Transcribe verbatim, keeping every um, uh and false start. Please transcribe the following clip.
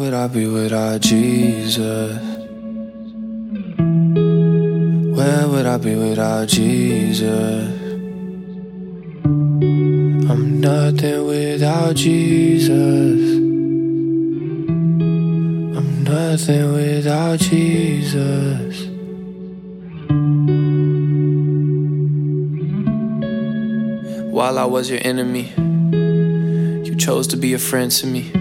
would I be without Jesus? Where would I be without Jesus? I'm nothing without Jesus. I'm nothing without Jesus. While I was your enemy, you chose to be a friend to me.